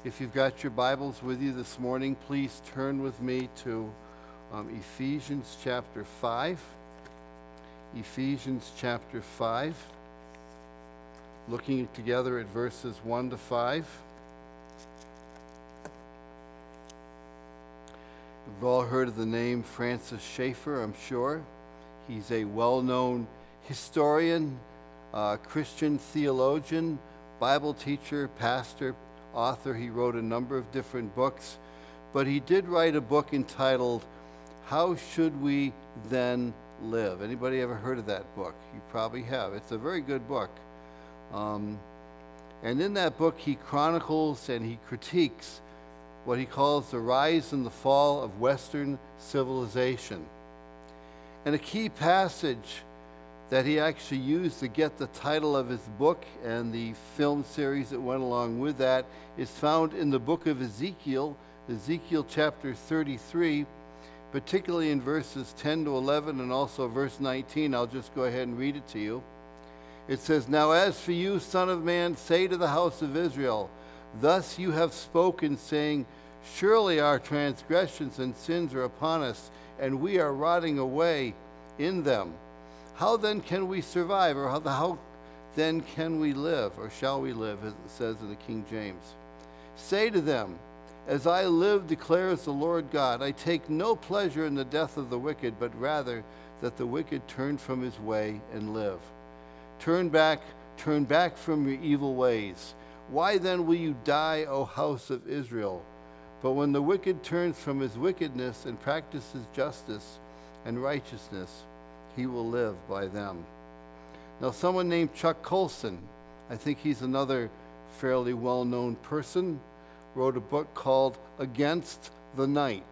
If you've got your Bibles with you this morning, please turn with me to Ephesians chapter 5. Ephesians chapter 5. Looking together at verses 1 to 5. We've all heard of the name Francis Schaeffer, I'm sure. He's a well-known historian, Christian theologian, Bible teacher, pastor, author. He wrote a number of different books, but he did write a book entitled, How Should We Then Live? Anybody ever heard of that book? You probably have. It's a very good book. And in that book, he chronicles and he critiques what he calls the rise and the fall of Western civilization. And a key passage that he actually used to get the title of his book and the film series that went along with that is found in the book of Ezekiel, Ezekiel chapter 33, particularly in verses 10 to 11 and also verse 19. I'll just go ahead and read it to you. It says, Now as for you, son of man, say to the house of Israel, Thus you have spoken, saying, Surely our transgressions and sins are upon us, and we are rotting away in them. How then can we survive, or how then can we live, or shall we live, as it says in the King James? Say to them, As I live, declares the Lord God, I take no pleasure in the death of the wicked, but rather that the wicked turn from his way and live. Turn back from your evil ways. Why then will you die, O house of Israel? But when the wicked turns from his wickedness and practices justice and righteousness, he will live by them. Now, someone named Chuck Colson, I think he's another fairly well-known person, wrote a book called Against the Night.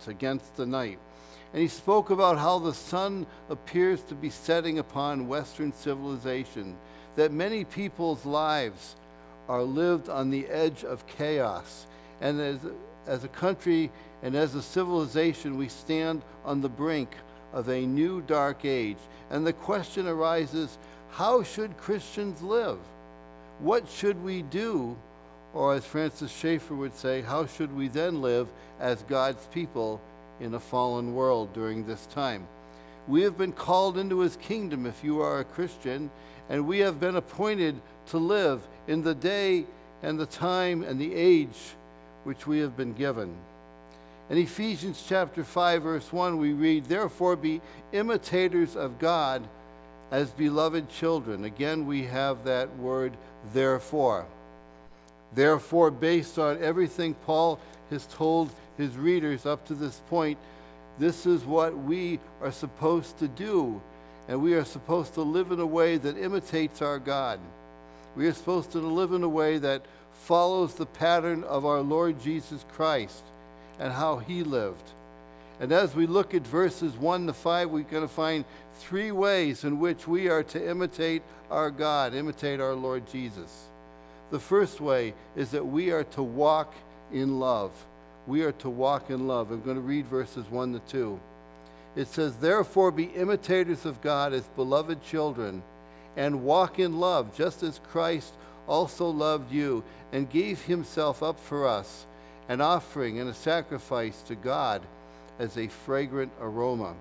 And he spoke about how the sun appears to be setting upon Western civilization, that many people's lives are lived on the edge of chaos. And as a country and as a civilization, we stand on the brink of a new dark age. And the question arises, how should Christians live? What should we do? Or as Francis Schaeffer would say, how should we then live as God's people in a fallen world during this time? We have been called into his kingdom if you are a Christian, and we have been appointed to live in the day and the time and the age which we have been given. In Ephesians chapter 5, verse 1, we read, Therefore be imitators of God as beloved children. Again, we have that word, therefore. Therefore, based on everything Paul has told his readers up to this point, this is what we are supposed to do. And we are supposed to live in a way that imitates our God. We are supposed to live in a way that follows the pattern of our Lord Jesus Christ and how he lived. And as we look at verses 1 to 5, we're going to find three ways in which we are to imitate our God, imitate our Lord Jesus. The first way is that we are to walk in love. We are to walk in love. I'm going to read verses 1 to 2. It says, Therefore be imitators of God as beloved children, and walk in love, just as Christ also loved you and gave himself up for us, an offering and a sacrifice to God as a fragrant aroma.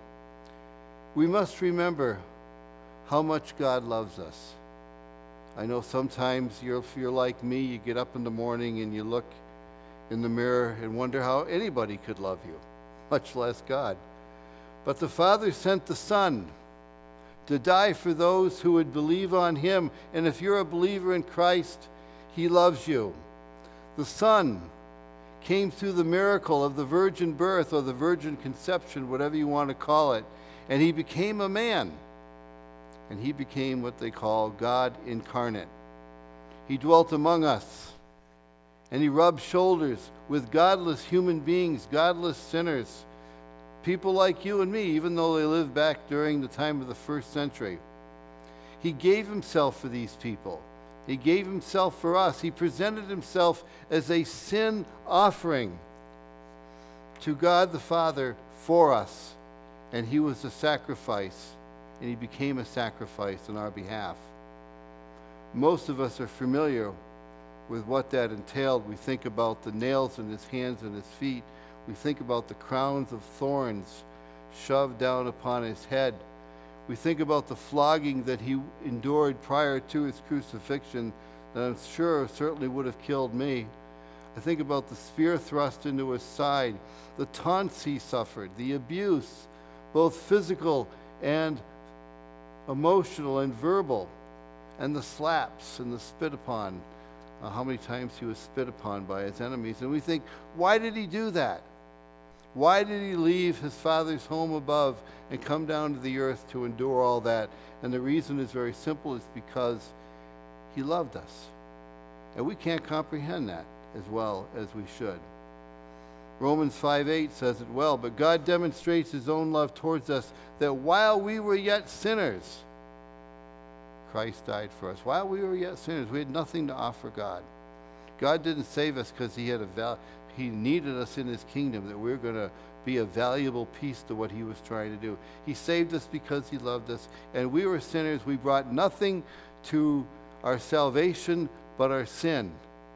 We must remember how much God loves us. I know sometimes if you're like me, you get up in the morning and you look in the mirror and wonder how anybody could love you, much less God. But the Father sent the Son to die for those who would believe on him. And if you're a believer in Christ, he loves you. The Son came through the miracle of the virgin birth or the virgin conception, whatever you want to call it, and he became a man. And he became what they call God incarnate. He dwelt among us, and he rubbed shoulders with godless human beings, godless sinners, people like you and me, even though they lived back during the time of the first century. He gave himself for these people. He gave himself for us. He presented himself as a sin offering to God the Father for us. And he was a sacrifice, and he became a sacrifice on our behalf. Most of us are familiar with what that entailed. We think about the nails in his hands and his feet. We think about the crowns of thorns shoved down upon his head. We think about the flogging that he endured prior to his crucifixion that I'm sure certainly would have killed me. I think about the spear thrust into his side, the taunts he suffered, the abuse, both physical and emotional and verbal, and the slaps and the spit upon, how many times he was spit upon by his enemies. And we think, why did he do that? Why did he leave his Father's home above and come down to the earth to endure all that? And the reason is very simple. It's because he loved us. And we can't comprehend that as well as we should. Romans 5:8 says it well, but God demonstrates his own love towards us, that while we were yet sinners, Christ died for us. While we were yet sinners, we had nothing to offer God. God didn't save us because he needed us in his kingdom, that we're going to be a valuable piece to what he was trying to do. He saved us because he loved us, and we were sinners. We brought nothing to our salvation but our sin.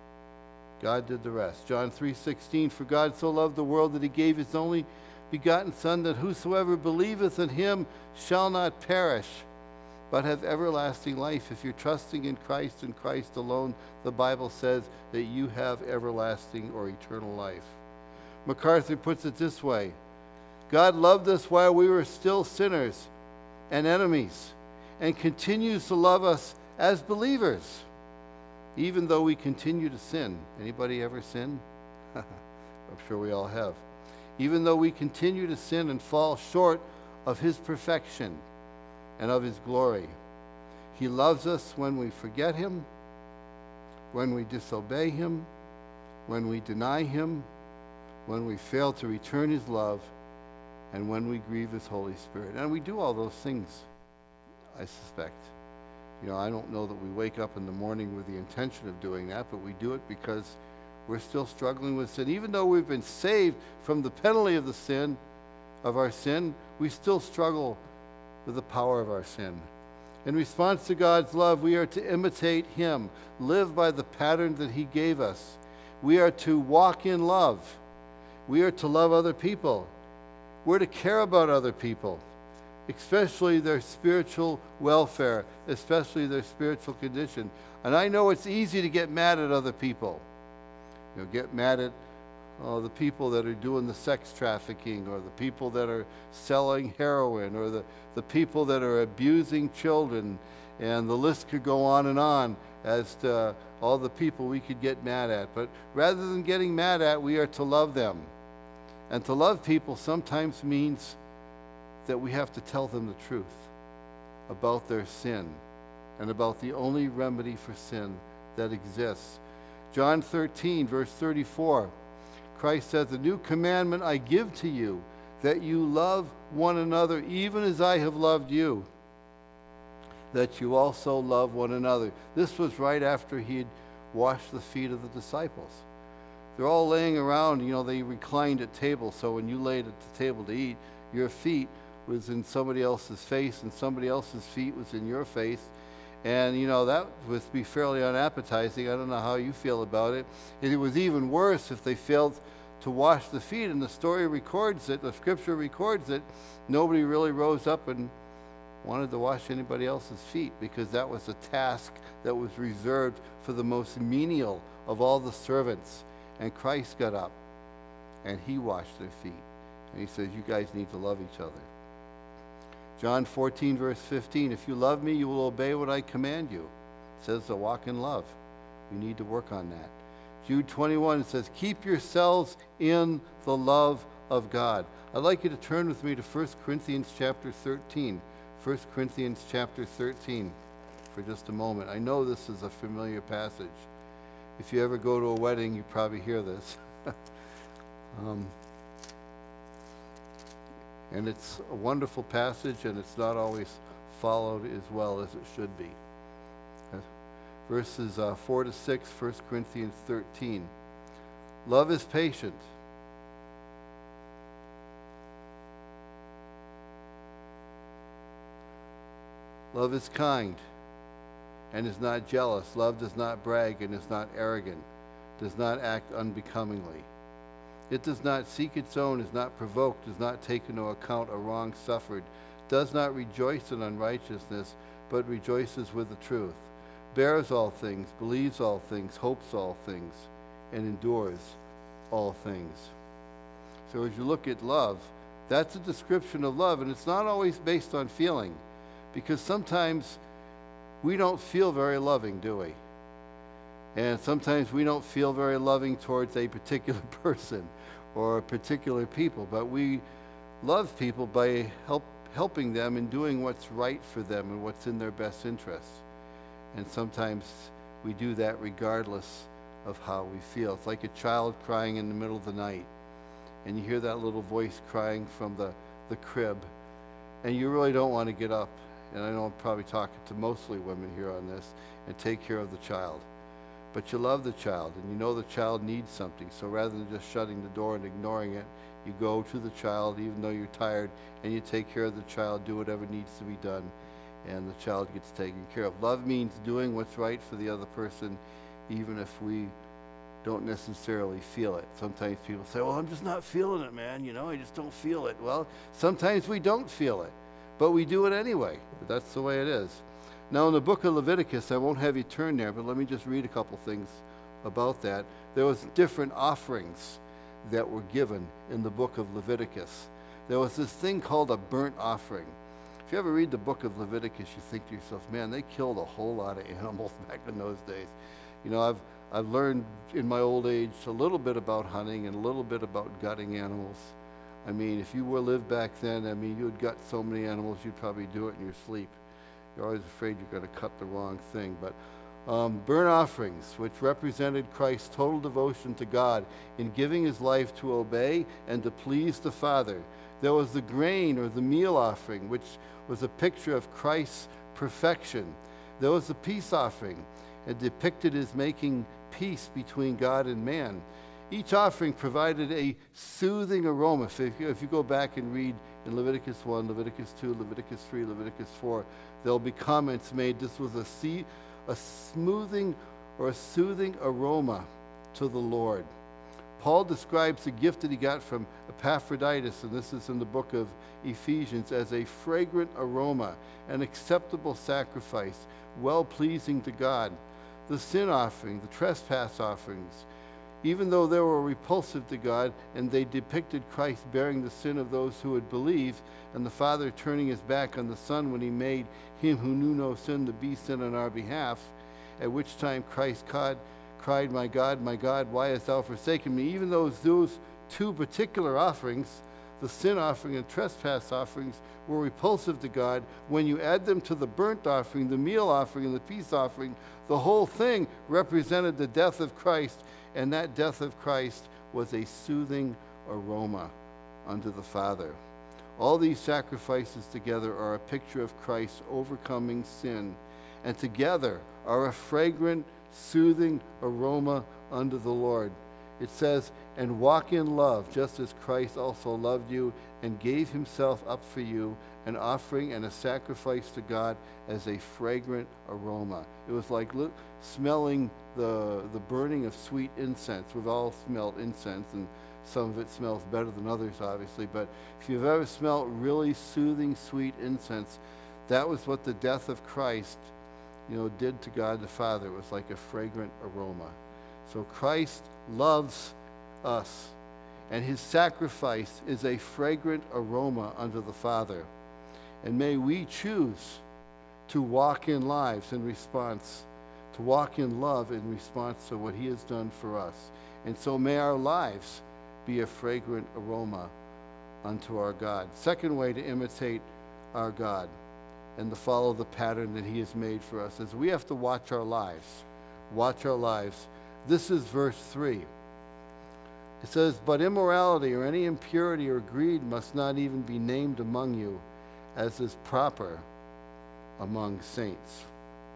God did the rest. John 3:16, for God so loved the world that he gave his only begotten Son, that whosoever believeth in him shall not perish, but have everlasting life. If you're trusting in Christ and Christ alone, the Bible says that you have everlasting or eternal life. MacArthur puts it this way: God loved us while we were still sinners and enemies, and continues to love us as believers, even though we continue to sin. Anybody ever sin? I'm sure we all have. Even though we continue to sin and fall short of his perfection and of his glory, he loves us when we forget him, when we disobey him, when we deny him, when we fail to return his love, and when we grieve his Holy Spirit. And we do all those things, I suspect. I don't know that we wake up in the morning with the intention of doing that, but we do it because we're still struggling with sin. Even though we've been saved from the penalty of our sin, we still struggle with the power of our sin. In response to God's love, we are to imitate him, live by the pattern that he gave us. We are to walk in love. We are to love other people. We're to care about other people, especially their spiritual welfare, especially their spiritual condition. And I know it's easy to get mad at other people. Get mad at the people that are doing the sex trafficking, or the people that are selling heroin, or the people that are abusing children, and the list could go on and on as to all the people we could get mad at. But rather than getting mad at, we are to love them. And to love people sometimes means that we have to tell them the truth about their sin and about the only remedy for sin that exists. John 13, verse 34, Christ says, "A new commandment I give to you, that you love one another, even as I have loved you, that you also love one another." This was right after he had washed the feet of the disciples. They're all laying around, they reclined at tables, so when you laid at the table to eat, your feet was in somebody else's face, and somebody else's feet was in your face. And, that would be fairly unappetizing. I don't know how you feel about it. And it was even worse if they failed to wash the feet. And the story records it, the scripture records it. Nobody really rose up and wanted to wash anybody else's feet, because that was a task that was reserved for the most menial of all the servants. And Christ got up and he washed their feet. And he says, you guys need to love each other. John 14, verse 15, "If you love me, you will obey what I command you." It says to walk in love. We need to work on that. Jude 21, it says, "Keep yourselves in the love of God." I'd like you to turn with me to 1 Corinthians chapter 13. 1 Corinthians chapter 13 for just a moment. I know this is a familiar passage. If you ever go to a wedding, you probably hear this. And it's a wonderful passage, and it's not always followed as well as it should be. Verses 4 to 6, 1 Corinthians 13. "Love is patient. Love is kind. and is not jealous. Love does not brag and is not arrogant, does not act unbecomingly. It does not seek its own, is not provoked, does not take into account a wrong suffered, does not rejoice in unrighteousness, but rejoices with the truth, bears all things, believes all things, hopes all things, and endures all things. So as you look at love, that's a description of love, and it's not always based on feeling, because sometimes we don't feel very loving, do we? And sometimes we don't feel very loving towards a particular person or particular people, but we love people by helping them and doing what's right for them and what's in their best interests. And sometimes we do that regardless of how we feel. It's like a child crying in the middle of the night, and you hear that little voice crying from the crib, and you really don't want to get up. And I know I'm probably talking to mostly women here on this, and take care of the child. But you love the child, and you know the child needs something. So rather than just shutting the door and ignoring it, you go to the child even though you're tired, and you take care of the child, do whatever needs to be done, and the child gets taken care of. Love means doing what's right for the other person, even if we don't necessarily feel it. Sometimes people say, well, I'm just not feeling it, man. I just don't feel it. Well, sometimes we don't feel it, but we do it anyway. That's the way it is. Now, in the book of Leviticus, I won't have you turn there, but let me just read a couple things about that. There was different offerings that were given in the book of Leviticus. There was this thing called a burnt offering. If you ever read the book of Leviticus, you think to yourself, man, they killed a whole lot of animals back in those days. I've learned in my old age a little bit about hunting and a little bit about gutting animals. I mean, if you lived back then, you would gut so many animals, you'd probably do it in your sleep. You're always afraid you're going to cut the wrong thing. But burnt offerings, which represented Christ's total devotion to God in giving his life to obey and to please the Father. There was the grain or the meal offering, which was a picture of Christ's perfection. There was the peace offering. It depicted as making peace between God and man. Each offering provided a soothing aroma. If you go back and read in Leviticus 1, Leviticus 2, Leviticus 3, Leviticus 4, there'll be comments made. This was a smoothing or a soothing aroma to the Lord. Paul describes the gift that he got from Epaphroditus, and this is in the book of Ephesians, as a fragrant aroma, an acceptable sacrifice, well-pleasing to God. The sin offering, the trespass offerings, even though they were repulsive to God and they depicted Christ bearing the sin of those who would believe, and the Father turning his back on the Son when he made him who knew no sin to be sin on our behalf, at which time Christ cried, my God, why hast thou forsaken me? Even those two particular offerings, the sin offering and trespass offerings, were repulsive to God. When you add them to the burnt offering, the meal offering, and the peace offering, the whole thing represented the death of Christ, and that death of Christ was a soothing aroma unto the Father. All these sacrifices together are a picture of Christ overcoming sin, and together are a fragrant, soothing aroma unto the Lord. It says, and walk in love, just as Christ also loved you and gave himself up for you, an offering and a sacrifice to God as a fragrant aroma. It was like smelling the burning of sweet incense. We've all smelled incense, and some of it smells better than others, obviously. But if you've ever smelled really soothing, sweet incense, that was what the death of Christ, did to God the Father. It was like a fragrant aroma. So Christ loves us, and his sacrifice is a fragrant aroma unto the Father. And may we choose to walk in lives in response, to walk in love in response to what he has done for us. And so may our lives be a fragrant aroma unto our God. Second way to imitate our God and to follow the pattern that he has made for us is we have to watch our lives. Watch our lives. This is verse 3. It says, but immorality or any impurity or greed must not even be named among you, as is proper among saints.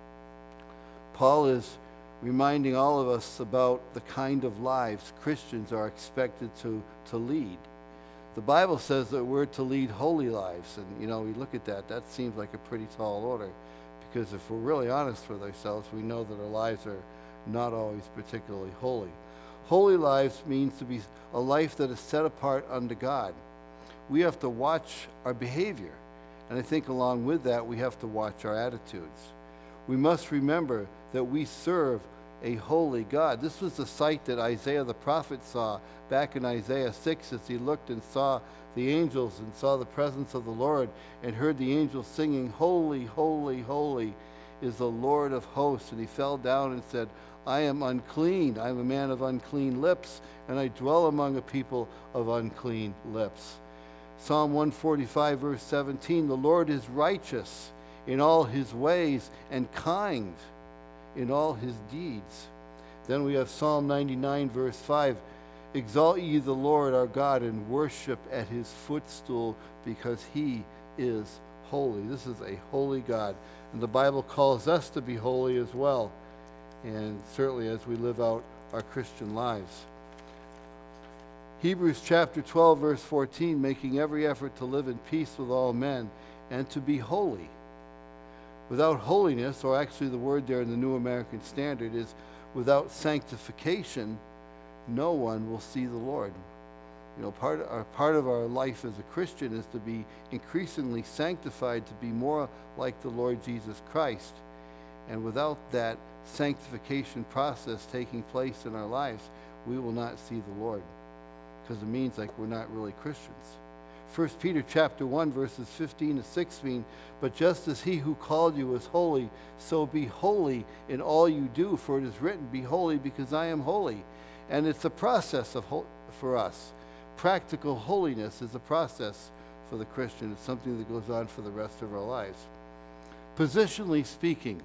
Paul is reminding all of us about the kind of lives Christians are expected to lead. The Bible says that we're to lead holy lives, and we look at that seems like a pretty tall order, because if we're really honest with ourselves, we know that our lives are not always particularly holy. Holy lives means to be a life that is set apart unto God. We have to watch our behavior, and I think along with that, we have to watch our attitudes. We must remember that we serve a holy God. This was the sight that Isaiah the prophet saw back in Isaiah 6 as he looked and saw the angels and saw the presence of the Lord and heard the angels singing, "Holy, holy, holy is the Lord of hosts." And he fell down and said, "I am unclean. I am a man of unclean lips, and I dwell among a people of unclean lips." Psalm 145, verse 17, "The Lord is righteous in all his ways and kind in all his deeds." Then we have Psalm 99, verse 5, "Exalt ye the Lord our God and worship at his footstool, because he is holy." This is a holy God. And the Bible calls us to be holy as well, and certainly as we live out our Christian lives. Hebrews chapter 12, verse 14, "Making every effort to live in peace with all men and to be holy." Without holiness, or actually the word there in the New American Standard is without sanctification, no one will see the Lord. You know, part of our life as a Christian is to be increasingly sanctified, to be more like the Lord Jesus Christ. And without that sanctification process taking place in our lives, we will not see the Lord, because it means like we're not really Christians. 1 Peter chapter 1, verses 15 to 16, "But just as he who called you is holy, so be holy in all you do, for it is written, 'Be holy, because I am holy.'" And it's a process for us. Practical holiness is a process for the Christian. It's something that goes on for the rest of our lives. Positionally speaking,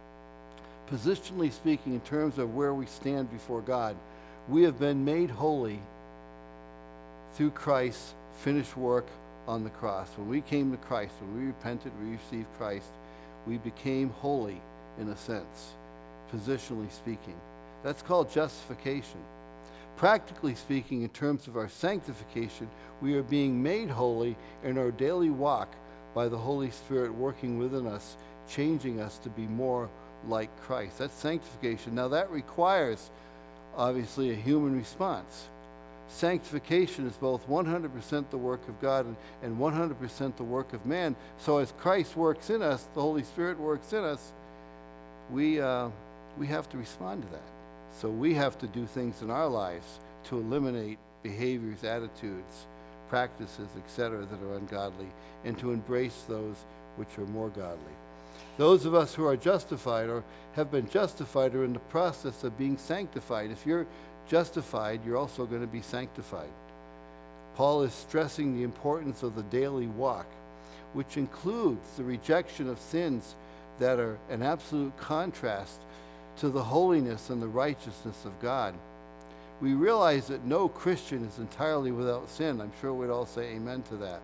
in terms of where we stand before God, we have been made holy through Christ's finished work on the cross. When we came to Christ, when we repented, we received Christ, we became holy in a sense, positionally speaking. That's called justification. Practically speaking, in terms of our sanctification, we are being made holy in our daily walk by the Holy Spirit working within us, changing us to be more like Christ. That's sanctification. Now that requires, obviously, a human response. Sanctification is both 100% the work of God and 100% the work of man. So as Christ works in us, the Holy Spirit works in us, we have to respond to that. So we have to do things in our lives to eliminate behaviors, attitudes, practices, etc., that are ungodly, and to embrace those which are more godly. Those of us who are justified or have been justified are in the process of being sanctified. If you're justified, you're also going to be sanctified. Paul is stressing the importance of the daily walk, which includes the rejection of sins that are an absolute contrast to the holiness and the righteousness of God. We realize that no Christian is entirely without sin. I'm sure we'd all say amen to that.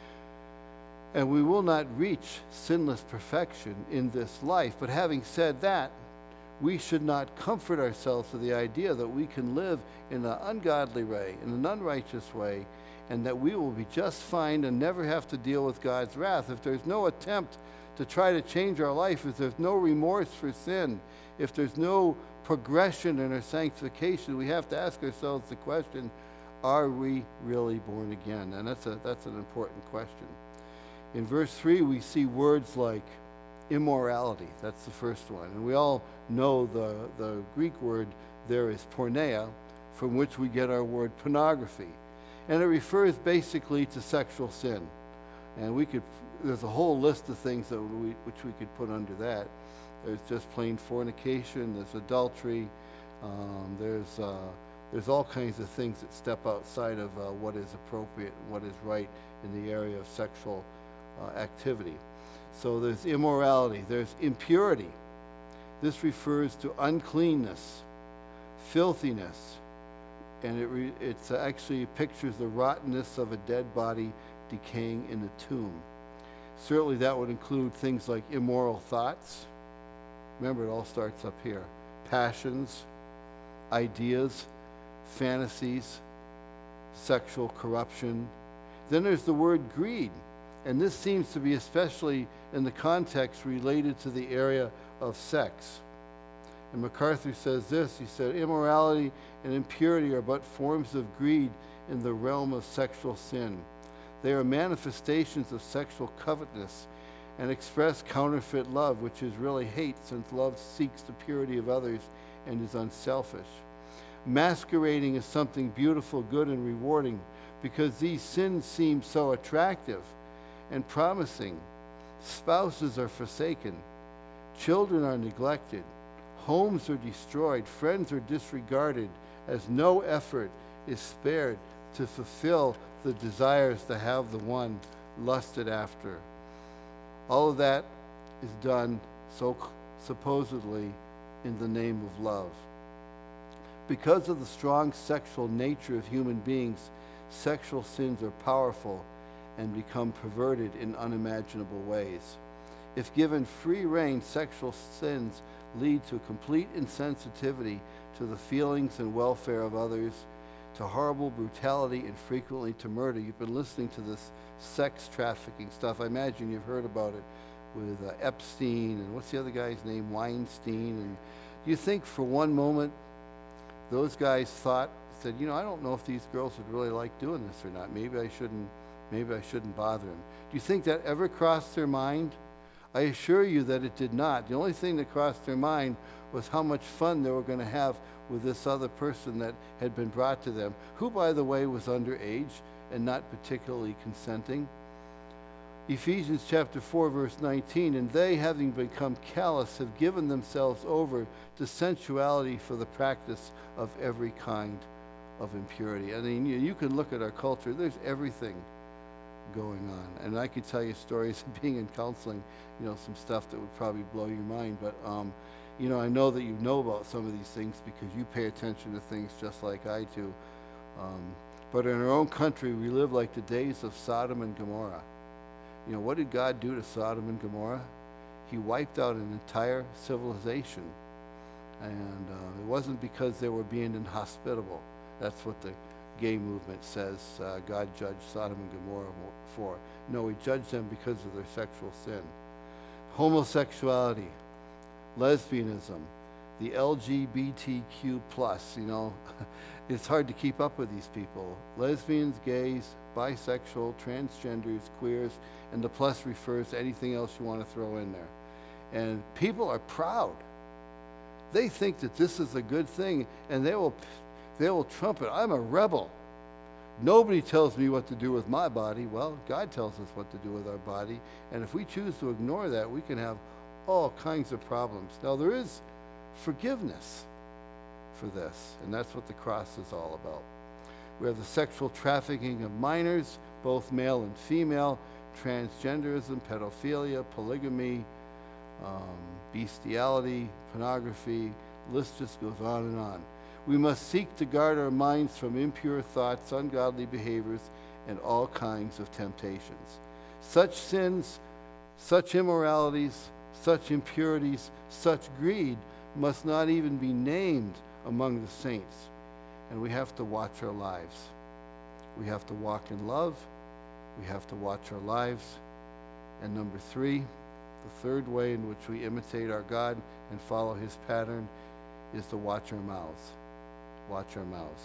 And we will not reach sinless perfection in this life. But having said that, we should not comfort ourselves with the idea that we can live in an ungodly way, in an unrighteous way, and that we will be just fine and never have to deal with God's wrath. If there's no attempt to try to change our life, if there's no remorse for sin, if there's no progression in our sanctification, we have to ask ourselves the question, are we really born again? And that's an important question. In verse 3, we see words like immorality. That's the first one. And we all know the Greek word there is porneia, from which we get our word pornography. And it refers basically to sexual sin. And there's a whole list of things which we could put under that. There's just plain fornication, there's adultery, there's all kinds of things that step outside of what is appropriate and what is right in the area of sexual activity. So there's immorality, there's impurity. This refers to uncleanness, filthiness, and it actually pictures the rottenness of a dead body decaying in a tomb. Certainly that would include things like immoral thoughts. Remember, it all starts up here. Passions, ideas, fantasies, sexual corruption. Then there's the word greed. And this seems to be especially in the context related to the area of sex. And MacArthur says this, he said, immorality and impurity are but forms of greed in the realm of sexual sin. They are manifestations of sexual covetousness and express counterfeit love, which is really hate, since love seeks the purity of others and is unselfish. Masquerading as something beautiful, good, and rewarding, because these sins seem so attractive and promising. Spouses are forsaken, children are neglected, homes are destroyed, friends are disregarded, as no effort is spared to fulfill the desires to have the one lusted after. All of that is done supposedly in the name of love. Because of the strong sexual nature of human beings, sexual sins are powerful and become perverted in unimaginable ways. If given free rein, sexual sins lead to complete insensitivity to the feelings and welfare of others, to horrible brutality, and frequently to murder. You've been listening to this sex trafficking stuff. I imagine you've heard about it with Epstein, and what's the other guy's name? Weinstein. And do you think for one moment those guys said, I don't know if these girls would really like doing this or not. Maybe I shouldn't bother them. Do you think that ever crossed their mind? I assure you that it did not. The only thing that crossed their mind was how much fun they were going to have with this other person that had been brought to them, who, by the way, was underage and not particularly consenting. Ephesians chapter 4, verse 19, and they, having become callous, have given themselves over to sensuality for the practice of every kind of impurity. I mean, you can look at our culture. There's everything going on. And I could tell you stories of being in counseling, some stuff that would probably blow your mind. But, I know that you know about some of these things because you pay attention to things just like I do. But in our own country, we live like the days of Sodom and Gomorrah. What did God do to Sodom and Gomorrah? He wiped out an entire civilization. And it wasn't because they were being inhospitable. That's what the gay movement says God judged Sodom and Gomorrah for. No, he judged them because of their sexual sin. Homosexuality, lesbianism, the LGBTQ+, it's hard to keep up with these people. Lesbians, gays, bisexual, transgenders, queers, and the plus refers to anything else you want to throw in there. And people are proud. They think that this is a good thing, and they will trumpet, I'm a rebel. Nobody tells me what to do with my body. Well, God tells us what to do with our body, and if we choose to ignore that, we can have all kinds of problems. Now, there is forgiveness for this, and that's what the cross is all about. We have the sexual trafficking of minors, both male and female, transgenderism, pedophilia, polygamy, bestiality, pornography, the list just goes on and on. We must seek to guard our minds from impure thoughts, ungodly behaviors, and all kinds of temptations. Such sins, such immoralities, such impurities, such greed must not even be named among the saints. And we have to watch our lives. We have to walk in love. We have to watch our lives. And number 3, the third way in which we imitate our God and follow his pattern is to watch our mouths. Watch our mouths.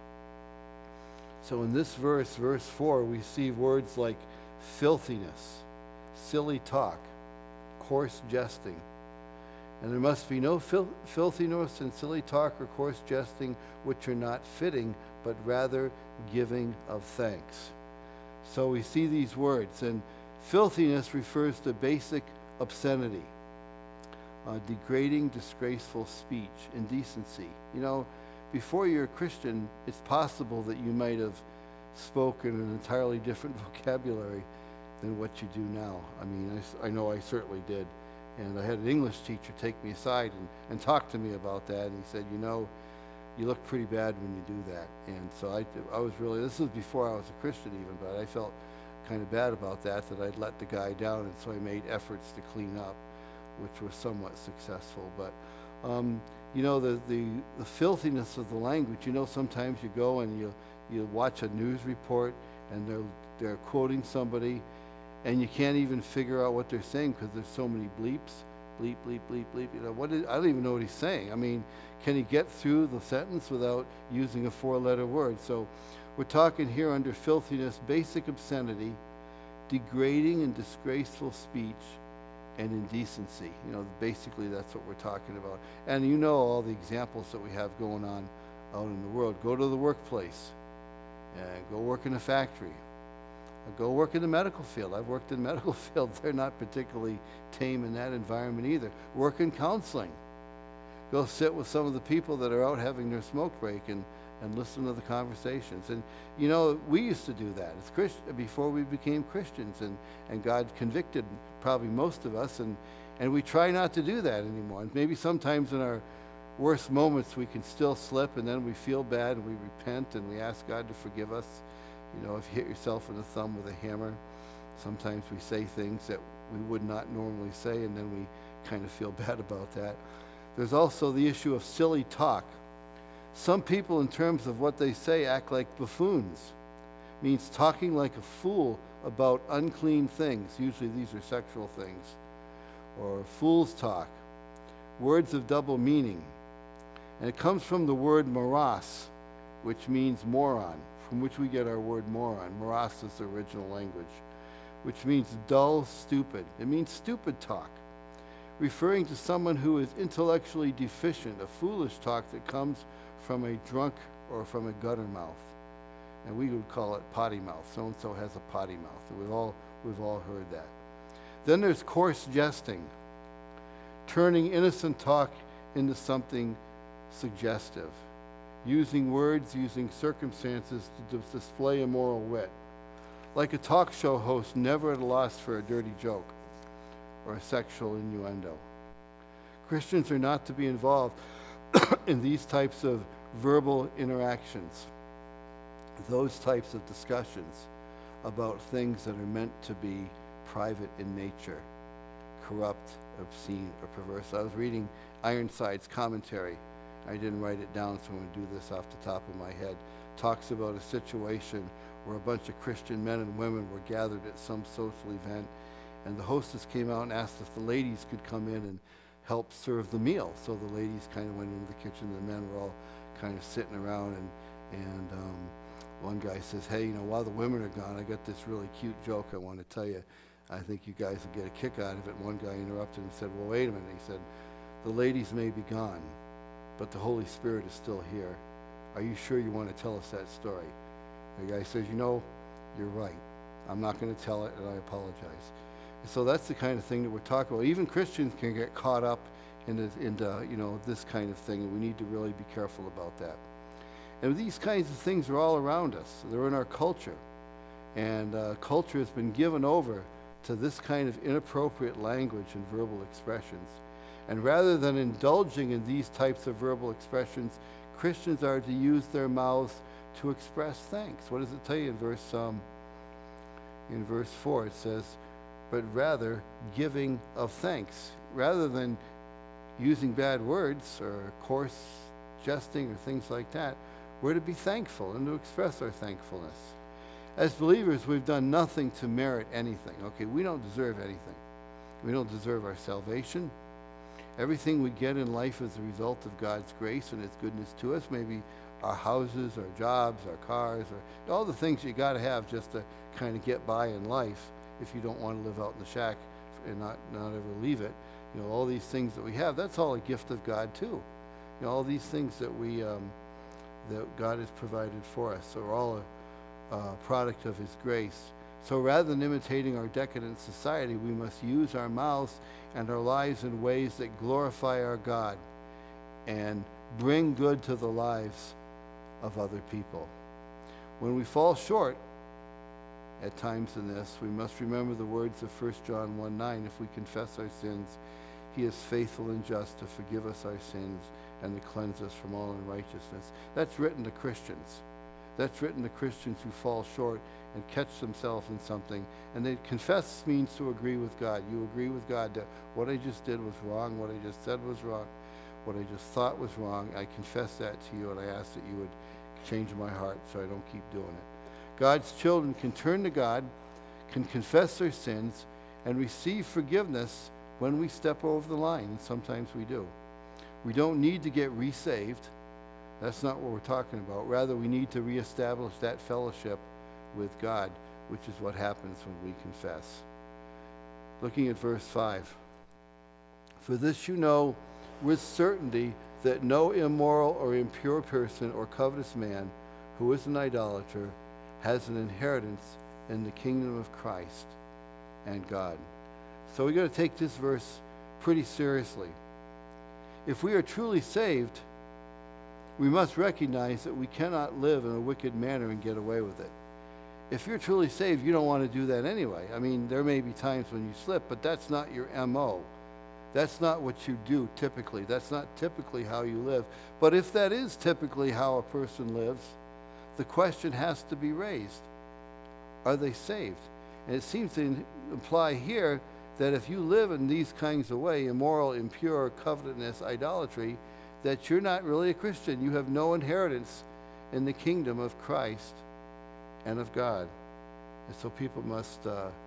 So in this verse 4, we see words like filthiness, silly talk, coarse jesting. And there must be no filthiness and silly talk or coarse jesting which are not fitting, but rather giving of thanks. So we see these words, and filthiness refers to basic obscenity, degrading, disgraceful speech, indecency. Before you're a Christian, it's possible that you might have spoken an entirely different vocabulary than what you do now. I mean, I know I certainly did. And I had an English teacher take me aside and talk to me about that. And he said, you look pretty bad when you do that. And so I was really, this was before I was a Christian even, but I felt kind of bad about that I'd let the guy down. And so I made efforts to clean up, which was somewhat successful. But, the filthiness of the language, sometimes you go and you watch a news report and they're quoting somebody, and you can't even figure out what they're saying because there's so many bleeps, bleep, bleep, bleep, bleep. I don't even know what he's saying. I mean, can he get through the sentence without using a four-letter word? So we're talking here under filthiness, basic obscenity, degrading and disgraceful speech, and indecency. Basically that's what we're talking about. And all the examples that we have going on out in the world. Go to the workplace, go work in a factory, go work in the medical field. I've worked in the medical field. They're not particularly tame in that environment either. Work in counseling. Go sit with some of the people that are out having their smoke break and listen to the conversations. And we used to do that as before we became Christians, and God convicted probably most of us, and we try not to do that anymore. And maybe sometimes in our worst moments we can still slip, and then we feel bad and we repent and we ask God to forgive us. If you hit yourself in the thumb with a hammer, sometimes we say things that we would not normally say, and then we kind of feel bad about that. There's also the issue of silly talk. Some people, in terms of what they say, act like buffoons. Means talking like a fool about unclean things. Usually these are sexual things. Or fool's talk. Words of double meaning. And it comes from the word moros, which means moron, from which we get our word moron. Moros is the original language, which means dull, stupid. It means stupid talk, referring to someone who is intellectually deficient, a foolish talk that comes from a drunk or from a gutter mouth. And we would call it potty mouth. So-and-so has a potty mouth. And we've all heard that. Then there's coarse jesting, turning innocent talk into something suggestive, using words, using circumstances to display immoral wit, like a talk show host never at a loss for a dirty joke or a sexual innuendo. Christians are not to be involved in these types of verbal interactions, those types of discussions about things that are meant to be private in nature, corrupt, obscene, or perverse. I was reading Ironside's commentary. I didn't write it down, so I'm going to do this off the top of my head. Talks about a situation where a bunch of Christian men and women were gathered at some social event, and the hostess came out and asked if the ladies could come in and help serve the meal. So the ladies kind of went into the kitchen, the men were all kind of sitting around, and one guy says, hey, while the women are gone, I got this really cute joke I want to tell you. I think you guys will get a kick out of it. And one guy interrupted and said, well, wait a minute. He said, the ladies may be gone, but the Holy Spirit is still here. Are you sure you want to tell us that story? The guy says, you're right. I'm not going to tell it, and I apologize. And so that's the kind of thing that we're talking about. Even Christians can get caught up into this kind of thing, and we need to really be careful about that. And these kinds of things are all around us. They're in our culture. And culture has been given over to this kind of inappropriate language and verbal expressions. And rather than indulging in these types of verbal expressions, Christians are to use their mouths to express thanks. What does it tell you in verse 4? It says, but rather giving of thanks. Rather than using bad words or coarse jesting or things like that, we're to be thankful and to express our thankfulness. As believers, we've done nothing to merit anything. Okay, we don't deserve anything. We don't deserve our salvation. Everything we get in life is a result of God's grace and His goodness to us. Maybe our houses, our jobs, our cars, or all the things you got to have just to kind of get by in life if you don't want to live out in the shack and not ever leave it. All these things that we have, that's all a gift of God too. All these things that that God has provided for us are all a product of His grace. So rather than imitating our decadent society, we must use our mouths and our lives in ways that glorify our God and bring good to the lives of other people. When we fall short at times in this, we must remember the words of 1 John 1:9. If we confess our sins, He is faithful and just to forgive us our sins and to cleanse us from all unrighteousness. That's written to Christians. That's written to Christians who fall short and catch themselves in something. And they confess means to agree with God. You agree with God that what I just did was wrong, what I just said was wrong, what I just thought was wrong. I confess that to you, and I ask that you would change my heart so I don't keep doing it. God's children can turn to God, can confess their sins and receive forgiveness when we step over the line, and sometimes we do. We don't need to get resaved. That's not what we're talking about. Rather, we need to reestablish that fellowship with God, which is what happens when we confess. Looking at verse 5. For this you know with certainty that no immoral or impure person or covetous man who is an idolater has an inheritance in the kingdom of Christ and God. So we've got to take this verse pretty seriously. If we are truly saved, we must recognize that we cannot live in a wicked manner and get away with it. If you're truly saved, you don't want to do that anyway. I mean, there may be times when you slip, but that's not your MO. That's not what you do typically. That's not typically how you live. But if that is typically how a person lives, the question has to be raised. Are they saved? And it seems to imply here that if you live in these kinds of way, immoral, impure, covetousness, idolatry, that you're not really a Christian. You have no inheritance in the kingdom of Christ and of God. And so people must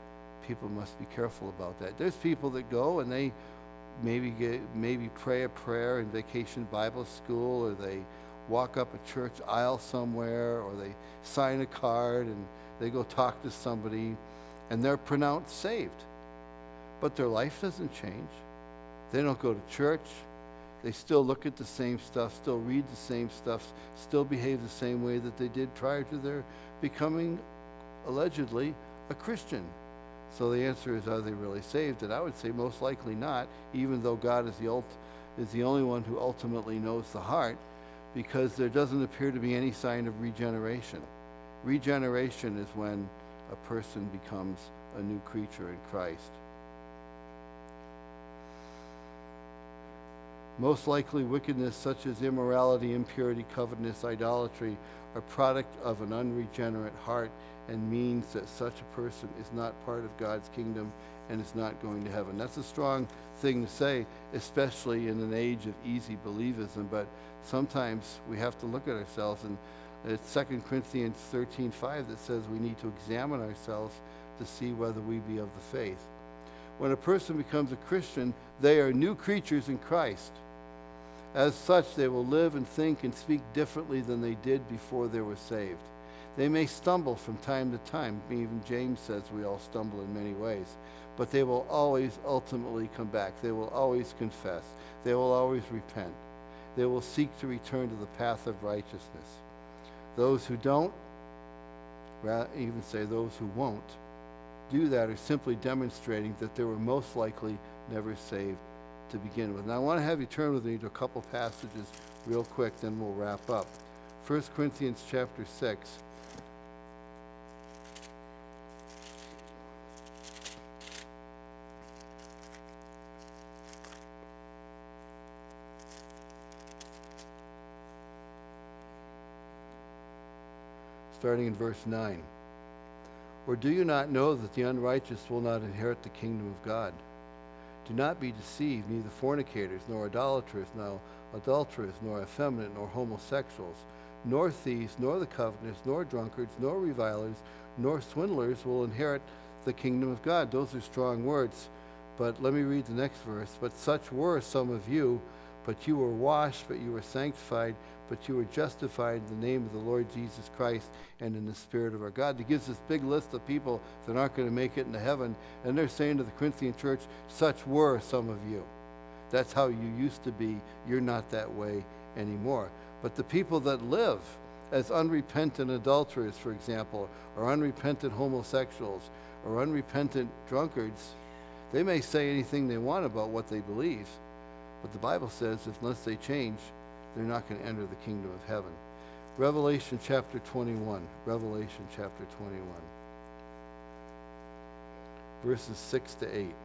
be careful about that. There's people that go and they maybe pray a prayer in Vacation Bible School, or they walk up a church aisle somewhere, or they sign a card and they go talk to somebody and they're pronounced saved. But their life doesn't change. They don't go to church. They still look at the same stuff, still read the same stuff, still behave the same way that they did prior to their becoming, allegedly, a Christian. So the answer is, are they really saved? And I would say most likely not, even though God is the only one who ultimately knows the heart, because there doesn't appear to be any sign of regeneration. Regeneration is when a person becomes a new creature in Christ. Most likely, wickedness such as immorality, impurity, covetousness, idolatry are product of an unregenerate heart, and means that such a person is not part of God's kingdom and is not going to heaven. That's a strong thing to say, especially in an age of easy believism, but sometimes we have to look at ourselves, and it's 2 Corinthians 13:5 that says we need to examine ourselves to see whether we be of the faith. When a person becomes a Christian, they are new creatures in Christ. As such, they will live and think and speak differently than they did before they were saved. They may stumble from time to time. Even James says we all stumble in many ways. But they will always ultimately come back. They will always confess. They will always repent. They will seek to return to the path of righteousness. Those who don't, even say those who won't, do that are simply demonstrating that they were most likely never saved to begin with. Now I want to have you turn with me to a couple passages real quick, then we'll wrap up. 1 Corinthians chapter 6. Starting in verse 9. Or do you not know that the unrighteous will not inherit the kingdom of God? Do not be deceived, neither fornicators, nor idolaters, nor adulterers, nor effeminate, nor homosexuals, nor thieves, nor the covetous, nor drunkards, nor revilers, nor swindlers will inherit the kingdom of God. Those are strong words. But let me read the next verse. But such were some of you, but you were washed, but you were sanctified, but you were justified in the name of the Lord Jesus Christ and in the Spirit of our God. He gives this big list of people that aren't going to make it into heaven, and they're saying to the Corinthian church, such were some of you. That's how you used to be. You're not that way anymore. But the people that live as unrepentant adulterers, for example, or unrepentant homosexuals, or unrepentant drunkards, they may say anything they want about what they believe, but the Bible says unless they change, they're not going to enter the kingdom of heaven. Revelation chapter 21. Revelation chapter 21. Verses 6 to 8.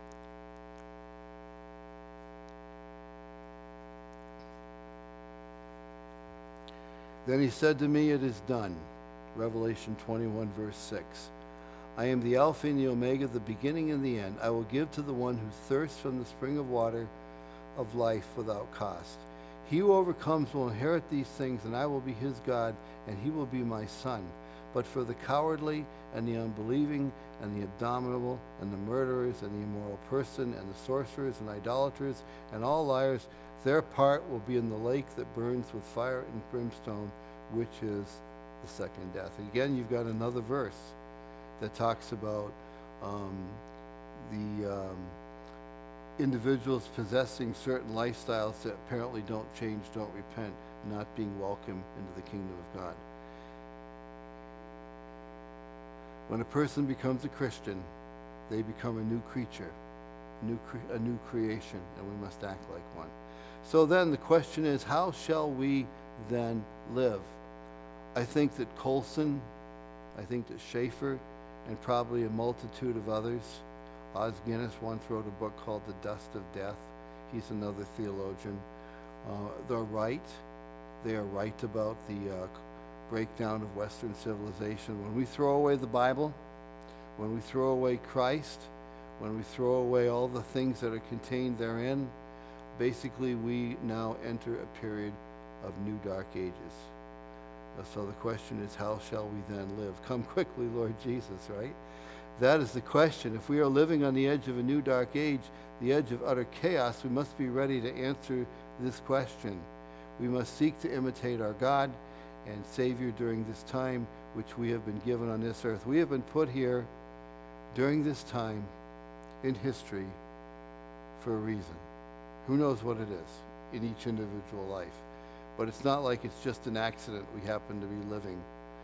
Then he said to me, it is done. Revelation 21, verse 6. I am the Alpha and the Omega, the beginning and the end. I will give to the one who thirsts from the spring of water of life without cost. He who overcomes will inherit these things, and I will be his God, and he will be my son. but for the cowardly and the unbelieving and the abominable and the murderers and the immoral person and the sorcerers and idolaters and all liars, their part will be in the lake that burns with fire and brimstone, which is the second death. And again, you've got another verse that talks about the individuals possessing certain lifestyles that apparently don't change, don't repent, not being welcome into the kingdom of God. When a person becomes a Christian, they become a new creature, a new creation, and we must act like one. So then the question is, how shall we then live? I think that Colson, I think that Schaeffer, and probably a multitude of others. Os Guinness once wrote a book called The Dust of Death. He's another theologian. They're right. They are right about the breakdown of Western civilization. When we throw away the Bible, when we throw away Christ, when we throw away all the things that are contained therein, basically we now enter a period of new dark ages. So the question is, how shall we then live? Come quickly, Lord Jesus, right? That is the question. If we are living on the edge of a new dark age, the edge of utter chaos, we must be ready to answer this question. We must seek to imitate our God and Savior during this time which we have been given on this earth. We have been put here during this time in history for a reason. Who knows what it is in each individual life? But it's not like it's just an accident we happen to be living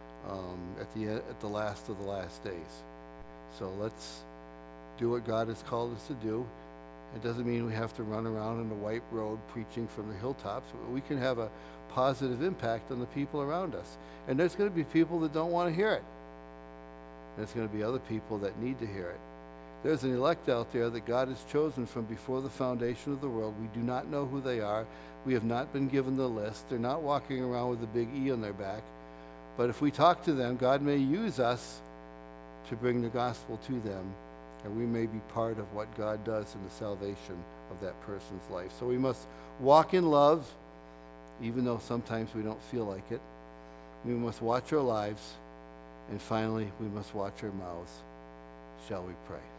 at the last of the last days. So let's do what God has called us to do. It doesn't mean we have to run around on a white road preaching from the hilltops. We can have a positive impact on the people around us. And there's going to be people that don't want to hear it. There's going to be other people that need to hear it. There's an elect out there that God has chosen from before the foundation of the world. We do not know who they are. We have not been given the list. They're not walking around with a big E on their back. But if we talk to them, God may use us to bring the gospel to them, and we may be part of what God does in the salvation of that person's life. So we must walk in love, even though sometimes we don't feel like it. We must watch our lives, and finally, we must watch our mouths. Shall we pray?